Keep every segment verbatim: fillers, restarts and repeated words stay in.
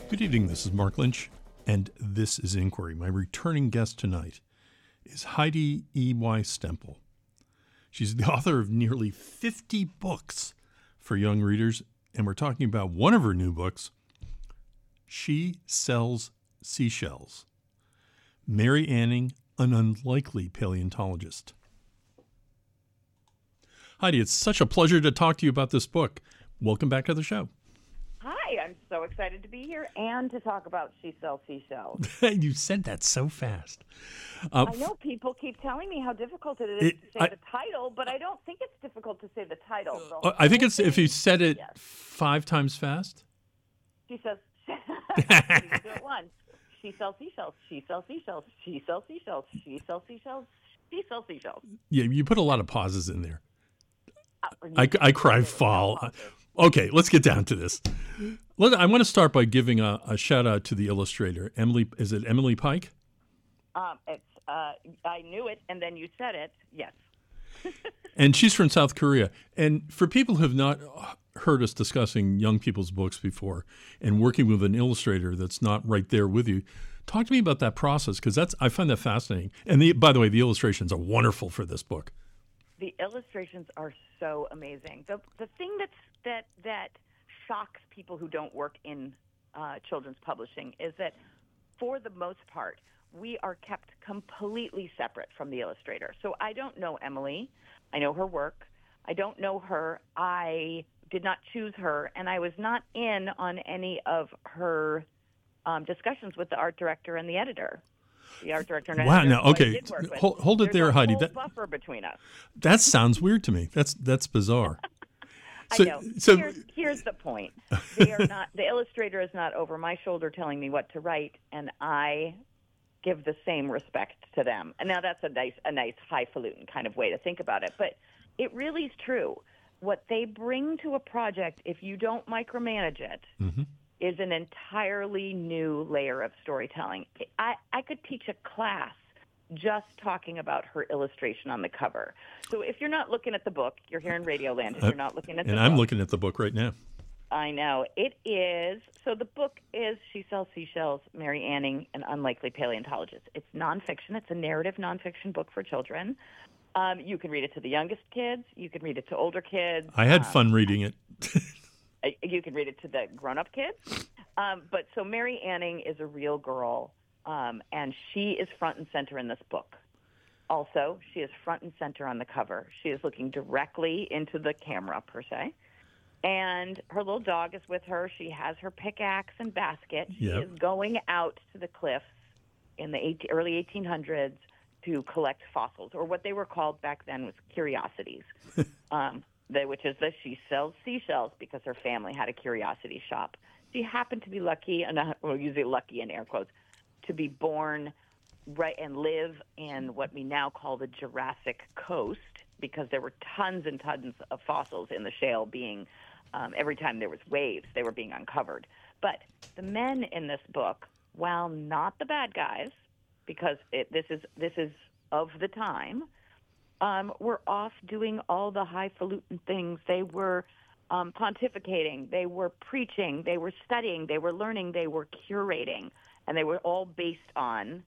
Good evening, this is Mark Lynch, and this is Inquiry. My returning guest tonight is Heidi E Y. Stemple. She's the author of nearly fifty books for young readers, and we're talking about one of her new books, She Sells Seashells. Mary Anning, an Unlikely Paleontologist. Heidi, it's such a pleasure to talk to you about this book. Welcome back to the show. Hi, I'm so excited to be here and to talk about She Sells Seashells. You said that so fast. Uh, I know people keep telling me how difficult it is it, to say I, the title, but I don't think it's difficult to say the title. Uh, I think it's if you said it yes. five times fast. She says, you can do it once. She sells seashells. She sells seashells. She sells seashells. She sells seashells. She sells seashells. Yeah, you put a lot of pauses in there. Uh, I, I cry foul. Okay, let's get down to this. Let, I want to start by giving a, a shout out to the illustrator, Emily. Is it Emily Pike? Um, it's uh, I knew it, and then you said it. Yes. And she's from South Korea. And for people who have not heard us discussing young people's books before and working with an illustrator that's not right there with you, talk to me about that process, because that's I find that fascinating. And the, by the way, the illustrations are wonderful for this book. The illustrations are so amazing. The the thing that's that that shocks people who don't work in uh, children's publishing is that, for the most part, we are kept completely separate from the illustrator. So I don't know Emily. I know her work. I don't know her. I did not choose her, and I was not in on any of her um, discussions with the art director and the editor. The art director and wow, editor. Now, okay, hold, hold it There's there, a Heidi. whole That buffer between us. That sounds weird to me. That's that's bizarre. So, I know. So, here's, here's the point. They are not. The illustrator is not over my shoulder telling me what to write, and I give the same respect to them. And now that's a nice, a nice highfalutin kind of way to think about it, but it really is true. What they bring to a project, if you don't micromanage it, mm-hmm. is an entirely new layer of storytelling. I, I could teach a class just talking about her illustration on the cover. So if you're not looking at the book, you're here in Radioland, if you're not looking at the and book. And I'm looking at the book right now. I know. It is, so the book is She Sells Seashells, Mary Anning, an Unlikely Paleontologist. It's nonfiction. It's a narrative nonfiction book for children. Um, you can read it to the youngest kids. You can read it to older kids. I had um, fun reading it. You can read it to the grown-up kids. Um, but so Mary Anning is a real girl, um, and she is front and center in this book. Also, she is front and center on the cover. She is looking directly into the camera, per se. And her little dog is with her. She has her pickaxe and basket. She yep. is going out to the cliffs in the eighteen, early eighteen hundreds to collect fossils, or what they were called back then was curiosities, um, they, which is that she sells seashells because her family had a curiosity shop. She happened to be lucky, and we'll use it lucky in air quotes, to be born right and live in what we now call the Jurassic Coast, because there were tons and tons of fossils in the shale being, um, every time there was waves, they were being uncovered. But the men in this book, while not the bad guys, because it, this is this is of the time, um, were off doing all the highfalutin things. They were um, pontificating, they were preaching, they were studying, they were learning, they were curating, and they were all based on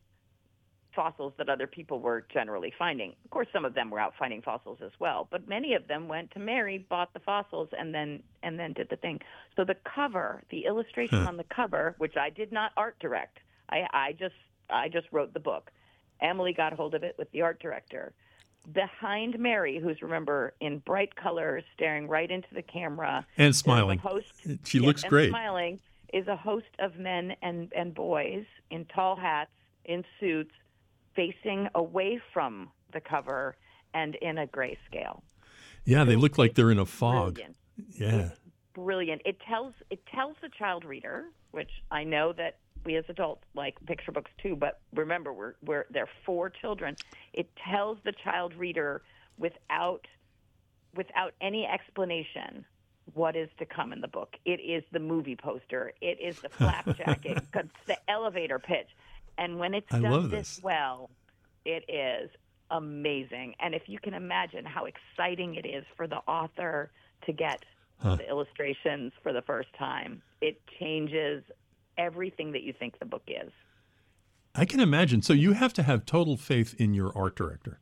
fossils that other people were generally finding. Of course, some of them were out finding fossils as well, but many of them went to Mary, bought the fossils, and then and then did the thing. So the cover, the illustration huh. on the cover, which I did not art direct, I, I just I just wrote the book. Emily got hold of it with the art director. Behind Mary, who's, remember, in bright colors, staring right into the camera. And smiling. Host, she yes, looks and great. smiling is a host of men and, and boys in tall hats, in suits, facing away from the cover and in a grayscale. Yeah, they look like they're in a fog. Brilliant. Yeah. It's brilliant. It tells it tells the child reader, which I know that we as adults like picture books too, but remember, we're, we're they're for children. It tells the child reader without without any explanation what is to come in the book. It is the movie poster. It is the flapjacking. It's the elevator pitch. And when it's I done love this this well, it is amazing. And if you can imagine how exciting it is for the author to get huh. the illustrations for the first time, it changes everything that you think the book is. I can imagine. So you have to have total faith in your art director.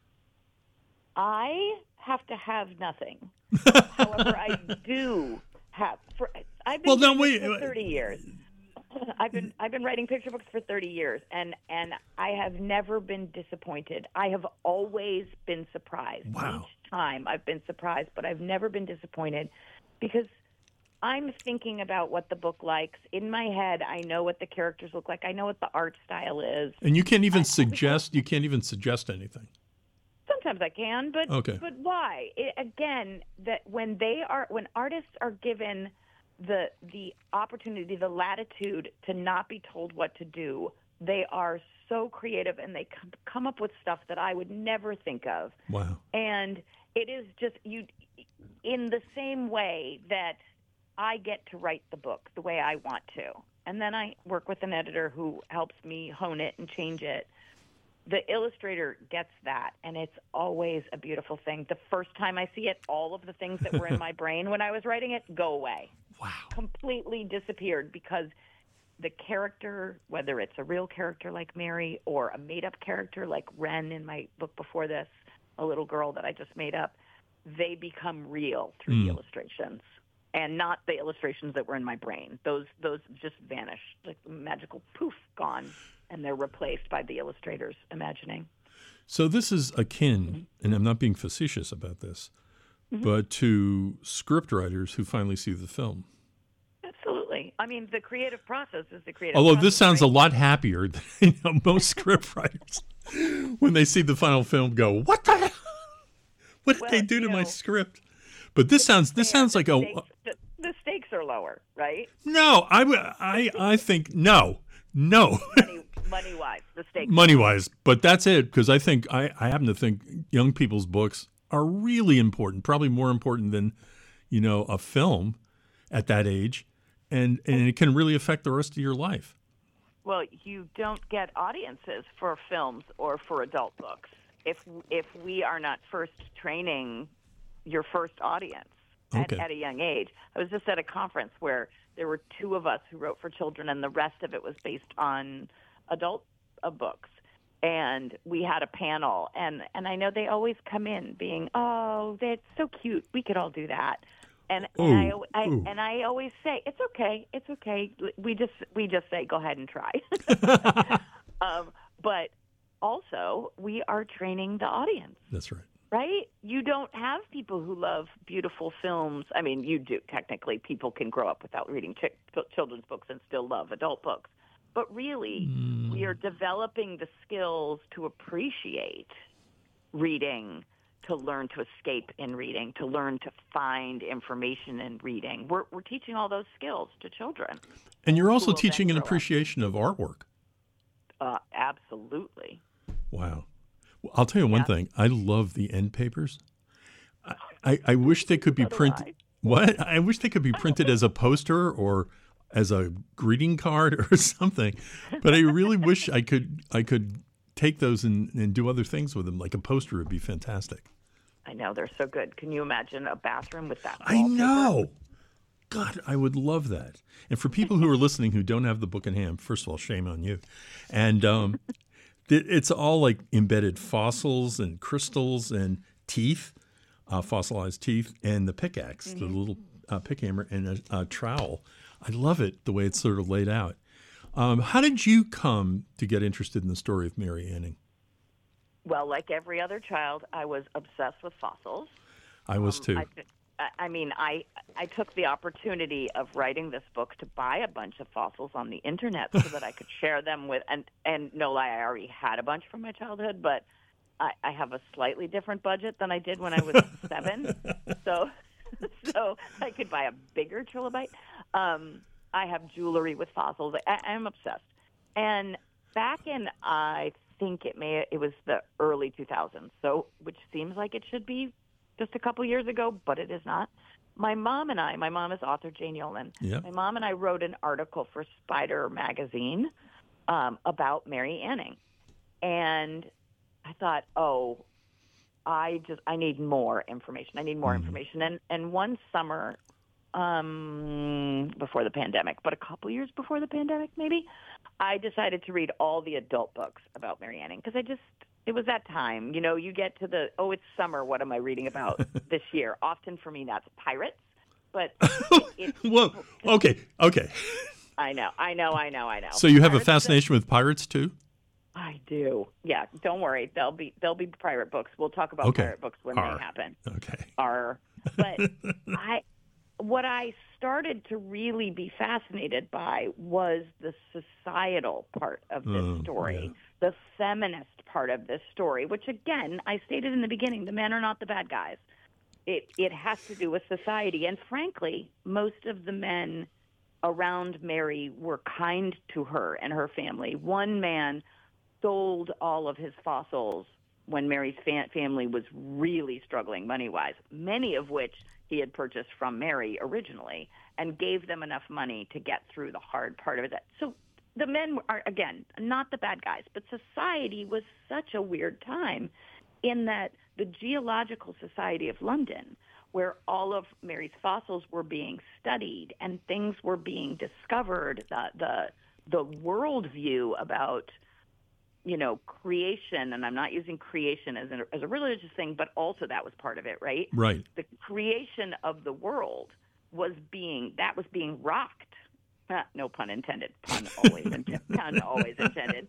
I have to have nothing. However, I do have. For, I've been Well, no, doing wait. this for thirty years. I've been I've been writing picture books for thirty years, and and I have never been disappointed. I have always been surprised. Wow. Each time I've been surprised, but I've never been disappointed because I'm thinking about what the book likes. In my head, I know what the characters look like. I know what the art style is. And you can't even I, suggest. You can't even suggest anything. Sometimes I can, but Okay. but why? It, again, that when they are when artists are given the the opportunity, the latitude to not be told what to do, they are so creative and they come, come up with stuff that I would never think of. Wow. And it is just you in the same way that I get to write the book the way I want to. And then I work with an editor who helps me hone it and change it. The illustrator gets that, and it's always a beautiful thing. The first time I see it, all of the things that were in my brain when I was writing it go away. Wow. Completely disappeared because the character, whether it's a real character like Mary or a made-up character like Wren in my book before this, a little girl that I just made up, they become real through Mm. the illustrations. And not the illustrations that were in my brain. Those those just vanish, like magical poof, gone, and they're replaced by the illustrator's imagining. So this is akin, and I'm not being facetious about this, Mm-hmm. but to script writers who finally see the film. Absolutely. I mean, the creative process is the creative Although process. this sounds a right? lot happier than you know, most script writers when they see the final film go, what the hell? What did Well, they do to you my know, script? But this sounds this Yeah, sounds the like a stakes, the, the stakes are lower, right? no. I would I I think no no Money, money wise, the stakes. money wise. But that's it because I think I I happen to think young people's books are really important, probably more important than you know a film at that age, and and it can really affect the rest of your life. Well, you don't get audiences for films or for adult books if if we are not first training your first audience at, Okay. at a young age. I was just at a conference where there were two of us who wrote for children, and the rest of it was based on adult uh, books. And we had a panel, and, and I know they always come in being, oh, that's so cute. We could all do that. And, and I, Ooh, I ooh. and I always say, it's okay, it's okay. We just we just say, go ahead and try. um, but also, we are training the audience. That's right. Right? You don't have people who love beautiful films. I mean, you do. Technically, people can grow up without reading ch- children's books and still love adult books. But really, Mm. we are developing the skills to appreciate reading, to learn to escape in reading, to learn to find information in reading. We're, we're teaching all those skills to children. And you're also Who will then teaching an grow up. appreciation of artwork. Uh, absolutely. Wow. Well, I'll tell you one Yeah. thing. I love the end papers. I, I, I wish they could be So do printed. I. What? I wish they could be printed as a poster or as a greeting card or something. But I really wish I could I could take those and, and do other things with them. Like a poster would be fantastic. I know, they're so good. Can you imagine a bathroom with that I wallpaper? know. God, I would love that. And for people who are listening who don't have the book in hand, first of all, shame on you. And um, th- it's all like embedded fossils and crystals and teeth, uh, fossilized teeth, and the pickaxe, the little uh, pick hammer, and a, a trowel. I love it the way it's sort of laid out. Um, how did you come to get interested in the story of Mary Anning? Well, like every other child, I was obsessed with fossils. I was too. I, I mean, I I took the opportunity of writing this book to buy a bunch of fossils on the internet so that I could share them with, and, and no lie, I already had a bunch from my childhood, but I, I have a slightly different budget than I did when I was seven. So so I could buy a bigger trilobite. Um, I have jewelry with fossils. I, I'm obsessed. And back in, I think it may it was the early two thousands, so which seems like it should be just a couple years ago, but it is not. My mom and I, my mom is author Jane Yolen. Yep. My mom and I wrote an article for Spider magazine um, about Mary Anning. And I thought, oh, I just I need more information. I need more Mhm. information. And and one summer um, before the pandemic, but a couple years before the pandemic, maybe, I decided to read all the adult books about Mary Anning because I just, it was that time. You know, you get to the, oh, it's summer. What am I reading about this year? Often for me, that's pirates. But it, it, whoa, okay, okay. I know, I know, I know, I know. So you have pirates a fascination with pirates too? I do. Yeah, don't worry. There'll be there'll be pirate books. We'll talk about okay. pirate books when Arr. they happen. Okay. Are but I what I started to really be fascinated by was the societal part of this oh, story, yeah. the feminist part of this story, which again, I stated in the beginning, the men are not the bad guys. It it has to do with society, and frankly, most of the men around Mary were kind to her and her family. One man sold all of his fossils when Mary's fa- family was really struggling money-wise, many of which he had purchased from Mary originally, and gave them enough money to get through the hard part of it. So the men are, again, not the bad guys, but society was such a weird time in that the Geological Society of London, where all of Mary's fossils were being studied and things were being discovered, the the, the worldview about, you know, creation, and I'm not using creation as, an, as a religious thing, but also that was part of it, right? Right. The creation of the world was being, that was being rocked. Ah, no pun intended. Pun always, intended, pun always intended.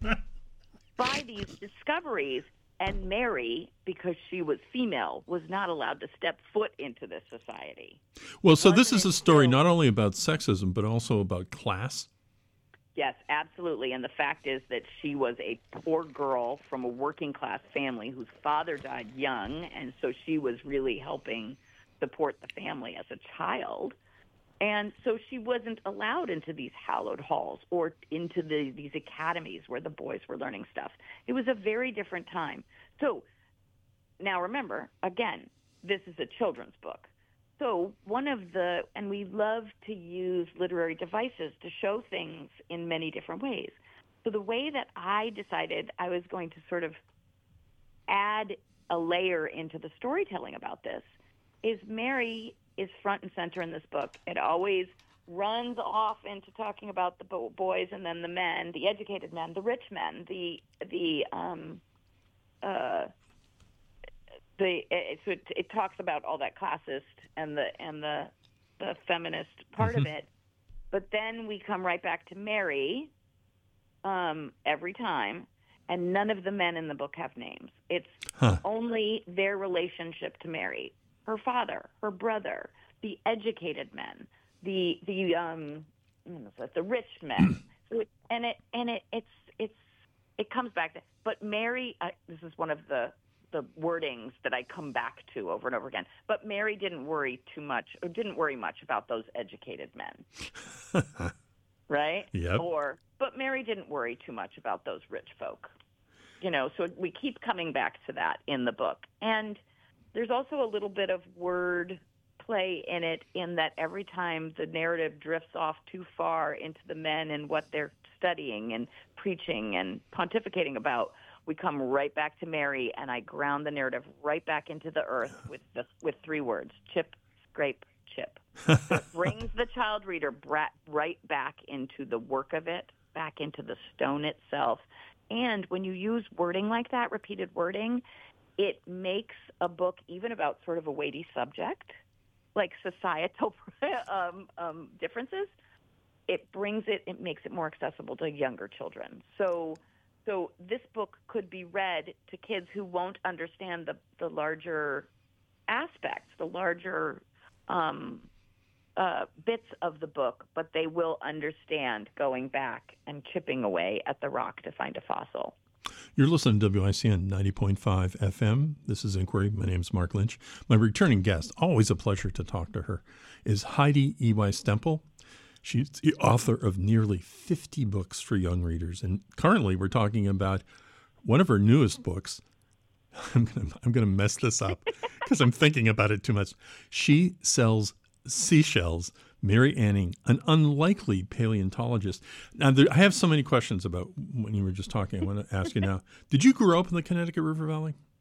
By these discoveries, and Mary, because she was female, was not allowed to step foot into this society. Well, so Wasn't this is it a story still- not only about sexism, but also about class. Yes, absolutely. And the fact is that she was a poor girl from a working class family whose father died young, and so she was really helping support the family as a child. And so she wasn't allowed into these hallowed halls or into the, these academies where the boys were learning stuff. It was a very different time. So now remember, again, this is a children's book. So one of the, and we love to use literary devices to show things in many different ways. So the way that I decided I was going to sort of add a layer into the storytelling about this is Mary is front and center in this book. It always runs off into talking about the bo- boys and then the men, the educated men, the rich men, the, the, um, uh, The, it, so it, it talks about all that classist and the and the the feminist part mm-hmm. of it, but then we come right back to Mary um, every time, and none of the men in the book have names. It's huh. only their relationship to Mary, her father, her brother, the educated men, the the um, the rich men, so it, and it and it it's it's it comes back to. But Mary, uh, this is one of the the wordings that I come back to over and over again. But Mary didn't worry too much, or didn't worry much about those educated men, right? Yep. Or, but Mary didn't worry too much about those rich folk. You know, so we keep coming back to that in the book. And there's also a little bit of word play in it, in that every time the narrative drifts off too far into the men and what they're studying and preaching and pontificating about, we come right back to Mary, and I ground the narrative right back into the earth with the, with three words: chip, scrape, chip. So it brings the child reader bra- right back into the work of it, back into the stone itself. And when you use wording like that, repeated wording, it makes a book even about sort of a weighty subject, like societal um, um, differences. It brings it, it makes it more accessible to younger children. So So this book could be read to kids who won't understand the, the larger aspects, the larger um, uh, bits of the book, but they will understand going back and chipping away at the rock to find a fossil. You're listening to W I C N ninety point five F M. This is Inquiry. My name is Mark Lynch. My returning guest, always a pleasure to talk to her, is Heidi E Y Stemple. She's the author of nearly fifty books for young readers. And currently we're talking about one of her newest books. I'm going to I'm going to mess this up because I'm thinking about it too much. She Sells Seashells, Mary Anning, an unlikely paleontologist. Now, there, I have so many questions about when you were just talking. I want to ask you now. Did you grow up in the Connecticut River Valley?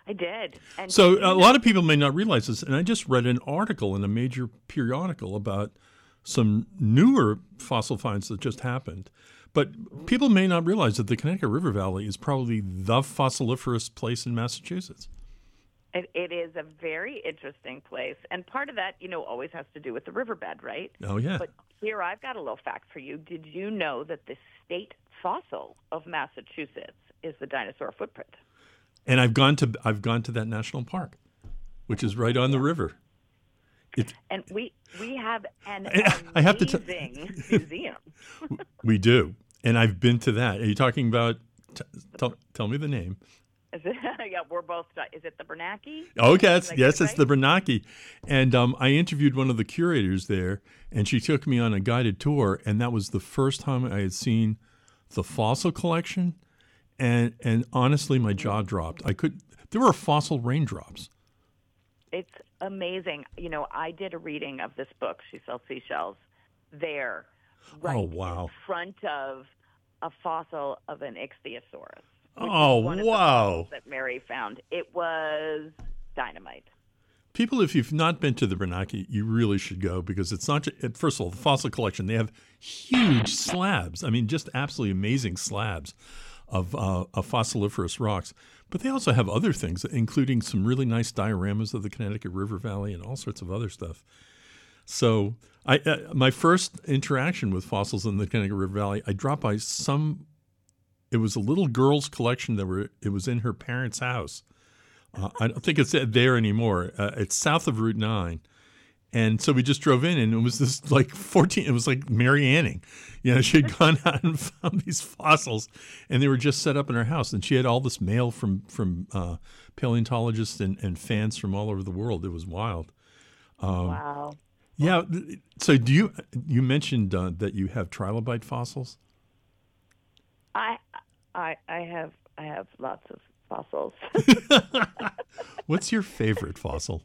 I did. And So you a know, lot of people may not realize this, and I just read an article in a major periodical about some newer fossil finds that just happened. But people may not realize that the Connecticut River Valley is probably the fossiliferous place in Massachusetts. It, it is a very interesting place, and part of that, you know, always has to do with the riverbed, right? Oh, yeah. But here, I've got a little fact for you. Did you know that the state fossil of Massachusetts is the dinosaur footprint? And I've gone to I've gone to that national park, which is right on the river. It's, And we we have an I have to t- amazing museum. we do, and I've been to that. Are you talking about? T- tell, tell me the name. Is it, yeah, we're both. Is it the Bernanke? Oh, yes, Did I get yes, it it's right? the Bernanke. And um, I interviewed one of the curators there, and she took me on a guided tour, and that was the first time I had seen the fossil collection, and and honestly, my jaw dropped. I could. There were fossil raindrops. It's amazing. You know, I did a reading of this book, She Sells Seashells, there, right Oh, wow. in front of a fossil of an ichthyosaurus. Which Oh, is one of the wow. fossils that Mary found. It was dynamite. People, if you've not been to the Bernanke, you really should go because it's not just, first of all, the fossil collection, they have huge slabs. I mean, just absolutely amazing slabs of, uh, of fossiliferous rocks. But they also have other things, including some really nice dioramas of the Connecticut River Valley and all sorts of other stuff. So I, uh, my first interaction with fossils in the Connecticut River Valley, I dropped by some, it was a little girl's collection that were, it was in her parents' house. Uh, I don't think it's there anymore. Uh, it's south of Route nine. And so we just drove in, and it was this like fourteen, it was like Mary Anning. You know, she had gone out and found these fossils, and they were just set up in her house. And she had all this mail from, from uh, paleontologists and, and fans from all over the world. It was wild. Um, Wow. Yeah. So do you, you mentioned uh, that you have trilobite fossils? I, I, I have, I have lots of fossils. What's your favorite fossil?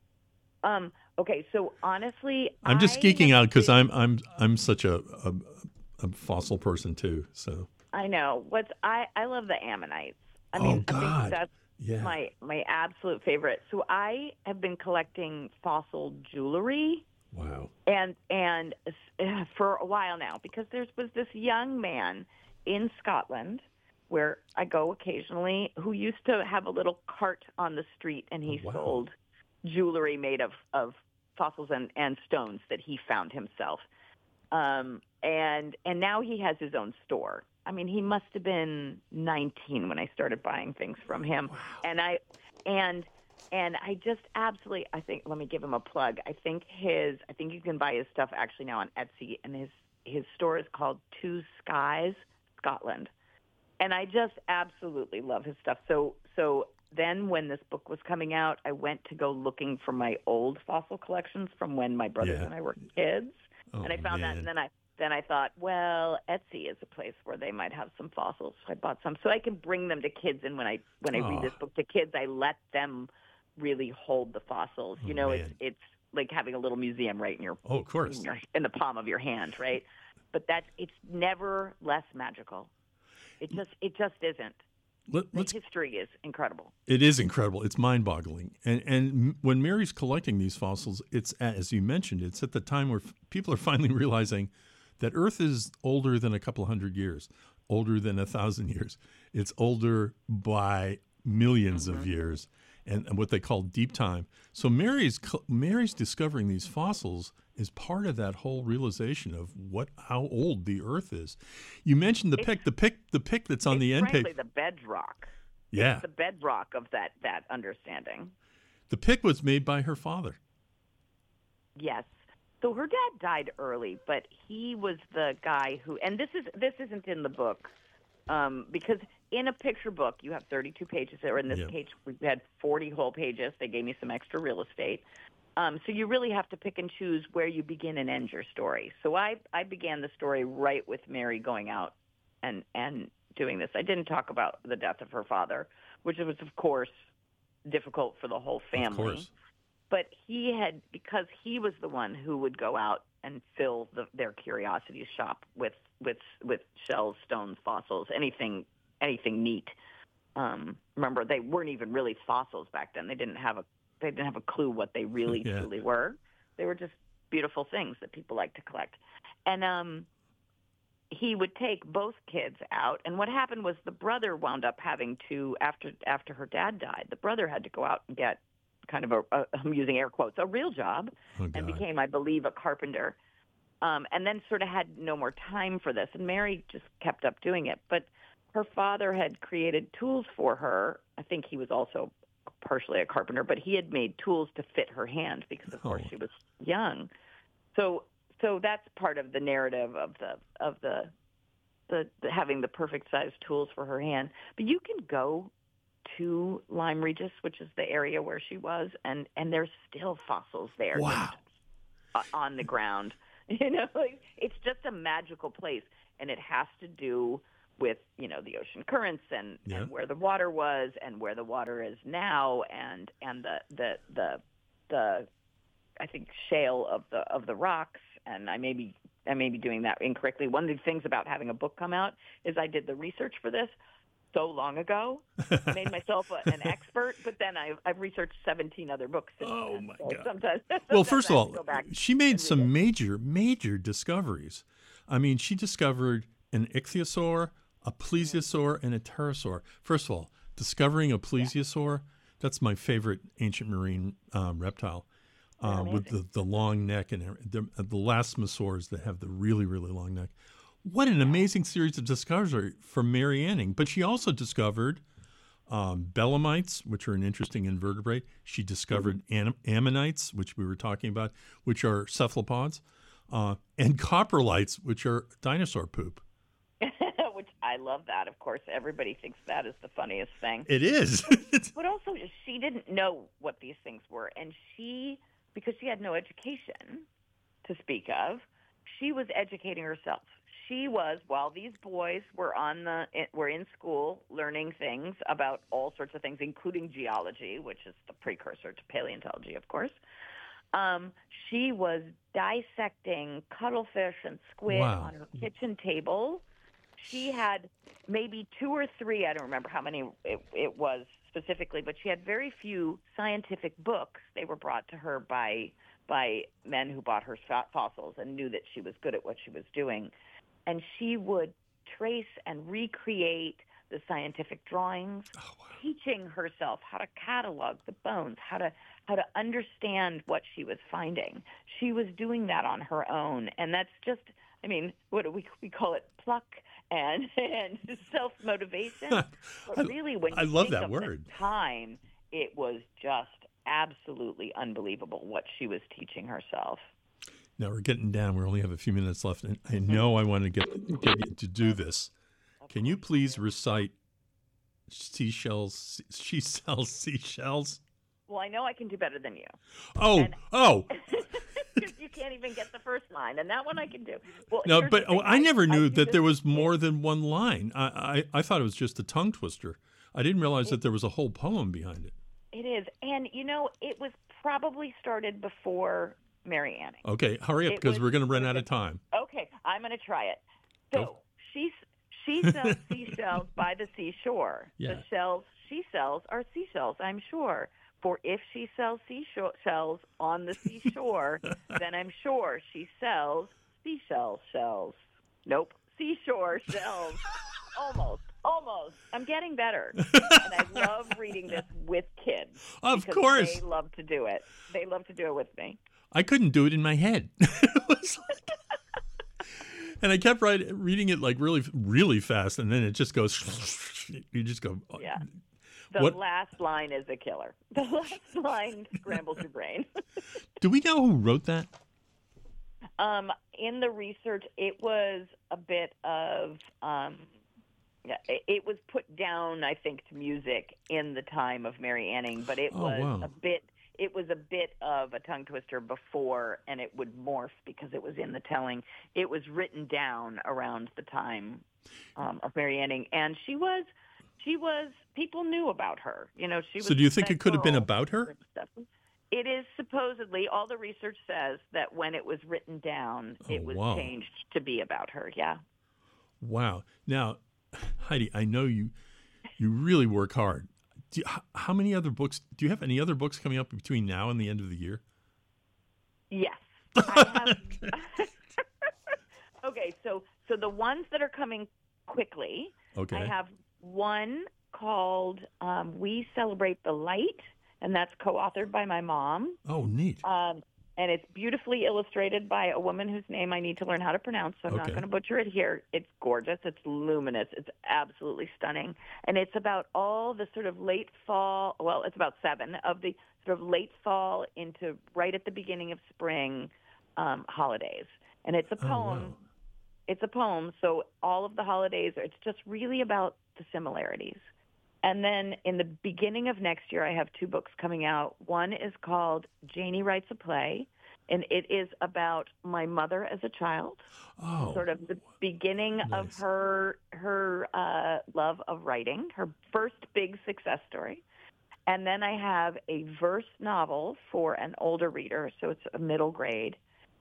um. Okay. So honestly, I'm just I geeking have out because been- I'm I'm I'm such a, a a fossil person too. So I know. What's I, I love the ammonites. I Oh, mean, I God. think that's yeah. my my absolute favorite. So I have been collecting fossil jewelry Wow. and and uh, for a while now because there was this young man in Scotland where I go occasionally who used to have a little cart on the street and he Oh, wow. sold jewelry made of of fossils and, and stones that he found himself. Um, and and now he has his own store. I mean, he must have been nineteen when I started buying things from him. And I and and I just absolutely I think let me give him a plug. I think his I think you can buy his stuff actually now on Etsy, and his his store is called Two Skies Scotland. And I just absolutely love his stuff. So so then when this book was coming out, I went to go looking for my old fossil collections from when my brothers Yeah. and I were kids. Oh, and I found that, man. and then I then I thought, well, Etsy is a place where they might have some fossils. So I bought some, so I can bring them to kids. And when I when I Oh. read this book to kids, I let them really hold the fossils. You Oh, know, man. it's it's like having a little museum right in your Oh, of course. in, your, in the palm of your hand, right? But that it's never less magical. It just it just isn't. Let, The let's. history is incredible. It is incredible. It's mind-boggling. And and m- when Mary's collecting these fossils, it's as you mentioned, it's at the time where f- people are finally realizing that Earth is older than a couple hundred years, older than a thousand years. It's older by millions of years, and, and what they call deep time. So Mary's co- Mary's discovering these fossils is part of that whole realization of what how old the Earth is. You mentioned the pick, the pick, the pick that's on it's the end frankly page. the bedrock. Yeah, It's the bedrock of that that understanding. the pick was made by her father. Yes. So her dad died early, but he was the guy who, and this is this isn't in the book, um, because in a picture book you have thirty-two pages, or in this Yep. case we had forty whole pages. They gave me some extra real estate, um, so you really have to pick and choose where you begin and end your story. So I I began the story right with Mary going out and and doing this. I didn't talk about the death of her father, which was of course difficult for the whole family. Of course. But he had, because he was the one who would go out and fill the, their curiosity shop with, with with shells, stones, fossils, anything anything neat. Um, remember, they weren't even really fossils back then. They didn't have a they didn't have a clue what they really Yeah. truly were. They were just beautiful things that people like to collect. And um, he would take both kids out. And what happened was the brother wound up having to, after after her dad died, the brother had to go out and get kind of a, a I'm using air quotes, a real job, Oh, and God. became, I believe, a carpenter. Um, and then sort of had no more time for this. And Mary just kept up doing it. But her father had created tools for her. I think he was also partially a carpenter, but he had made tools to fit her hand because, of course, Oh. she was young. So, so that's part of the narrative of the of the, the the having the perfect size tools for her hand. But you can go to Lyme Regis, which is the area where she was, and and there's still fossils there. Wow. Just on the ground. You know, like, it's just a magical place, and it has to do with, you know, the ocean currents and, Yeah. and where the water was and where the water is now, and and the the the the I think shale of the of the rocks. And I may be I may be doing that incorrectly. One of the things about having a book come out is I did the research for this so long ago, made myself a, an expert, but then I've, I've researched seventeen other books since Oh, then. my So God. Sometimes, Well, sometimes first of I have all, to go back she made and read some it. major, major discoveries. I mean, she discovered an ichthyosaur, a plesiosaur, and a pterosaur. First of all, discovering a plesiosaur, that's my favorite ancient marine um, reptile, uh, with the, the long neck and the, the elasmosaurs that have the really, really long neck. What an amazing series of discoveries from Mary Anning. But she also discovered um, belemnites, which are an interesting invertebrate. She discovered am- ammonites, which we were talking about, which are cephalopods, uh, and coprolites, which are dinosaur poop. Which I love that, of course. Everybody thinks that is the funniest thing. It is. But also, she didn't know what these things were. And she, because she had no education to speak of, she was educating herself. She was, while these boys were on the were in school learning things about all sorts of things, including geology, which is the precursor to paleontology, of course. Um, she was dissecting cuttlefish and squid Wow. on her kitchen table. She had maybe two or three, I don't remember how many it, it was specifically, but she had very few scientific books. They were brought to her by by men who bought her fossils and knew that she was good at what she was doing. And she would trace and recreate the scientific drawings, Oh, wow. teaching herself how to catalog the bones, how to how to understand what she was finding. She was doing that on her own, and that's just, I mean, what do we we call it, pluck and and self motivation. But I- really, when you I love think that of word. the time, it was just absolutely unbelievable what she was teaching herself. Now we're getting down. We only have a few minutes left, and I know I want to get, get you to do this. Can you please recite seashells? She sells seashells. Well, I know I can do better than you. Oh, And- oh. Because you can't even get the first line, and that one I can do. Well, No, here's but the thing. oh, I never knew do that this there with was more kids. than one line. I, I, I thought it was just a tongue twister. I didn't realize that there was a whole poem behind it. It is, and you know, it was probably started before Mary Anning. Okay, hurry up It because was- we're going to run out of time. Okay, I'm going to try it. So Go. she she sells seashells by the seashore. Yeah. The shells she sells are seashells, I'm sure. For if she sells seashells on the seashore, then I'm sure she sells seashell shells. Nope, seashore shells. Almost, almost. I'm getting better, and I love reading this with kids. Of because course. they love to do it. They love to do it with me. I couldn't do it in my head. It was like- and I kept write, reading it like really, really fast, and then it just goes. You just go. Yeah. The What- last line is a killer. The last line scrambles your brain. Do we know who wrote that? Um, in the research, it was a bit of, um, yeah, it, it was put down, I think, to music in the time of Mary Anning, but it Oh, was wow. a bit, it was a bit of a tongue twister before, and it would morph because it was in the telling. It was written down around the time um, of Mary Anning, and she was, she was, people knew about her. You know, she was. So do you think that it could have been girl about her? and stuff. It is supposedly, all the research says that when it was written down, it Oh, was wow. changed to be about her. Yeah. Wow. Now, Heidi, I know you You really work hard. Do you, h- how many other books? Do you have any other books coming up between now and the end of the year? Yes. I have. Okay, so so the ones that are coming quickly, Okay. I have one called um, "We Celebrate the Light," and that's co-authored by my mom. Oh, neat. Um, and it's beautifully illustrated by a woman whose name I need to learn how to pronounce, so I'm not Okay. going to butcher it here. It's gorgeous. It's luminous. It's absolutely stunning. And it's about all the sort of late fall, well, it's about seven of the sort of late fall into right at the beginning of spring um, holidays. And it's a Oh, poem. wow. It's a poem, so all of the holidays, it's just really about the similarities. And then in the beginning of next year, I have two books coming out. One is called Janie Writes a Play, and it is about my mother as a child, Oh, sort of the beginning of nice. her her uh, love of writing, her first big success story. And then I have a verse novel for an older reader, so it's a middle grade,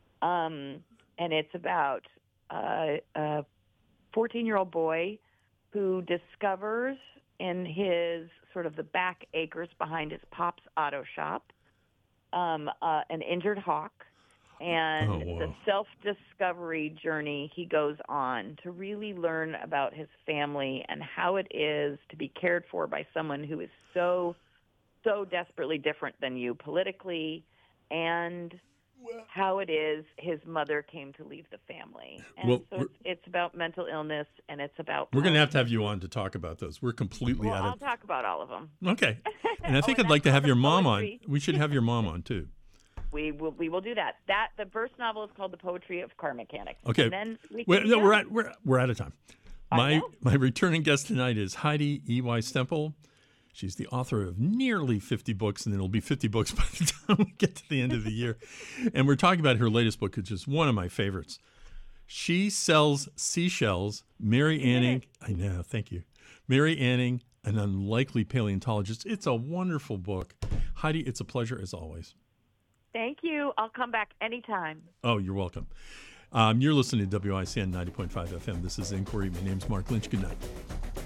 um, and it's about uh, a fourteen-year-old boy who discovers in his sort of the back acres behind his pop's auto shop, um, uh, an injured hawk, and Oh, wow. the self-discovery journey he goes on to really learn about his family and how it is to be cared for by someone who is so, so desperately different than you politically, and how it is his mother came to leave the family. And Well, so we're- it's, it's about mental illness, and it's about We're going to power. have to have you on to talk about those. We're completely Well, out I'll of. talk about all of them. Okay. And I Oh, think and I'd like to that's have called your the mom poetry. on. We should have your mom on too. We will we will do that. That the first novel is called The Poetry of Car Mechanics. Okay. And then we We're, can no, be we're done. at we're we're out of time. I My know. my returning guest tonight is Heidi E Y Stemple. She's the author of nearly fifty books, and it'll be fifty books by the time we get to the end of the year. And we're talking about her latest book, which is one of my favorites. She Sells Seashells. Mary Anning. I know. Thank you, Mary Anning, an unlikely paleontologist. It's a wonderful book. Heidi, it's a pleasure as always. Thank you. I'll come back anytime. Oh, you're welcome. Um, you're listening to W I C N ninety point five F M. This is Inquiry. My name's Mark Lynch. Good night.